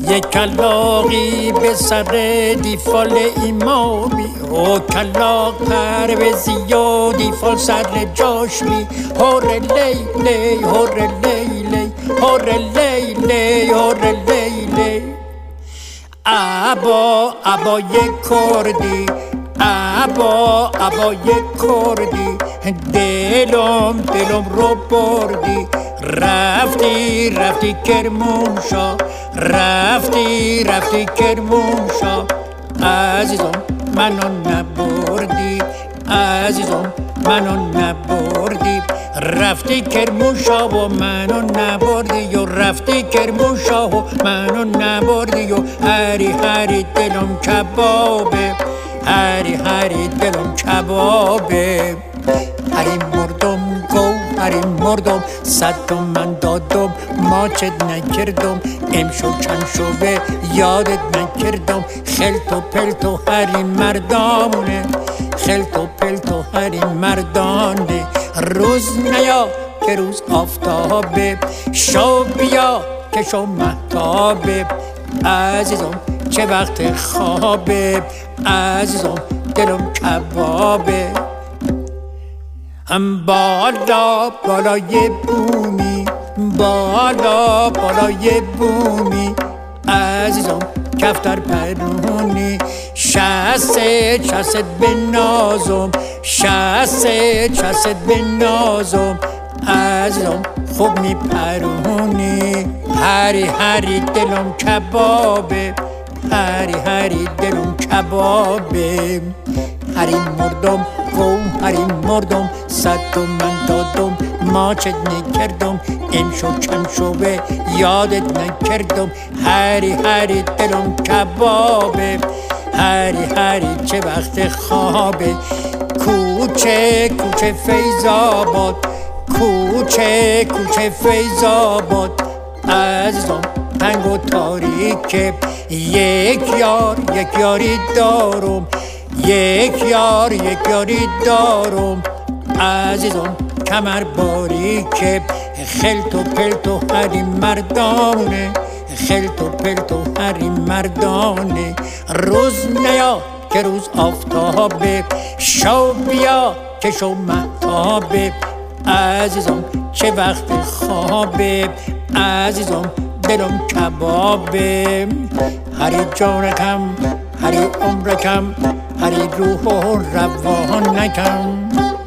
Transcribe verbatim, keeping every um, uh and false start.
یک کلاقی به سر دیفال ایمامی او کلاق پرویزی و دیفال سر جاش می هور لیلی هور لیلی هور لیلی هور لیلی ابا ابای کردی ابا ابای کردی دلم دلم رو بردی رفتی رفتی کرمانشاه رفتی رفتی کرمانشاه عزیزم منو نبردی عزیزم منو نبردی رفتی کرمانشاه و منو نبردی و رفتی کرمانشاه و منو نبردی و هری هری دلم کبابه هری هری دلم کبابه هری مردم گو هری مردم صد تومن دادم ماچت نکردم امشو چند شبه یادت نکردم خلط و پلت و هری مردانه خلط و پلت و هری مردانه روز نیا که روز آفتابه شو بیا که شو مهتابه عزیزم چه وقت خوابه عزیزم دلم کبابه هم بالا بالای بومی بالا بالای بومی عزیزم کفتر پرونی شست شست به نازم شست شست به نازم عزیزم خوب می پرونی هری هری دلم کبابه هری هری دلم کبابه هری مردم گو هری مردم صد تومن دادم ماچت نکردم امشو چند شبه یادت نکردم هری هری دلم کبابه هری هری چه وقت خوابه کوچه کوچه فیض‌آباد کوچه کوچه فیض‌آباد عزیزم تنگ و تاریکه یک یار یک یاری دارم یک یار یک یاری دارم عزیزم کمر باریکه خلط و پلت و هری مردانه خلط و پلت و هری مردانه روز نیا که روز آفتابه شو بیا که شو مهتابه عزیزم چه وقت خوابه عزیزم دلم کبابه هری جانکم هری عمرکم هری روح و روانکم